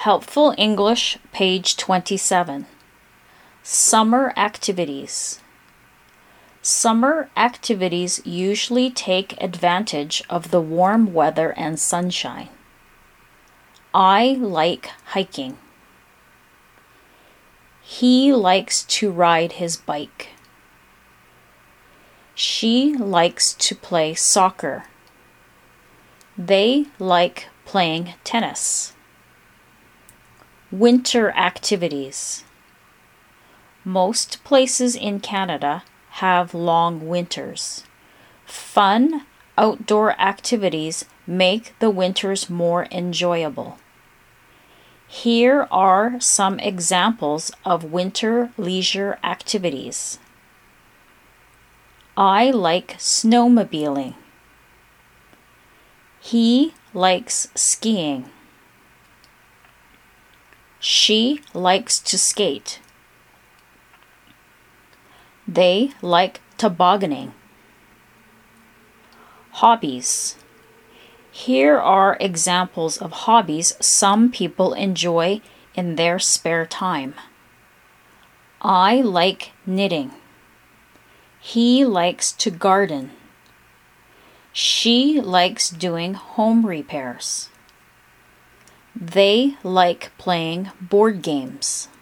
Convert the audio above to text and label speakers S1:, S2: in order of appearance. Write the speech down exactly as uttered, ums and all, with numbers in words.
S1: Helpful English, page twenty-seven. Summer activities. Summer activities usually take advantage of the warm weather and sunshine. I like hiking. He likes to ride his bike. She likes to play soccer. They like playing tennis. Winter activities. Most places in Canada have long winters. Fun outdoor activities make the winters more enjoyable. Here are some examples of winter leisure activities. I like snowmobiling. He likes skiing. She likes to skate. They like tobogganing. Hobbies. Here are examples of hobbies some people enjoy in their spare time. I like knitting. He likes to garden. She likes doing home repairs. They like playing board games.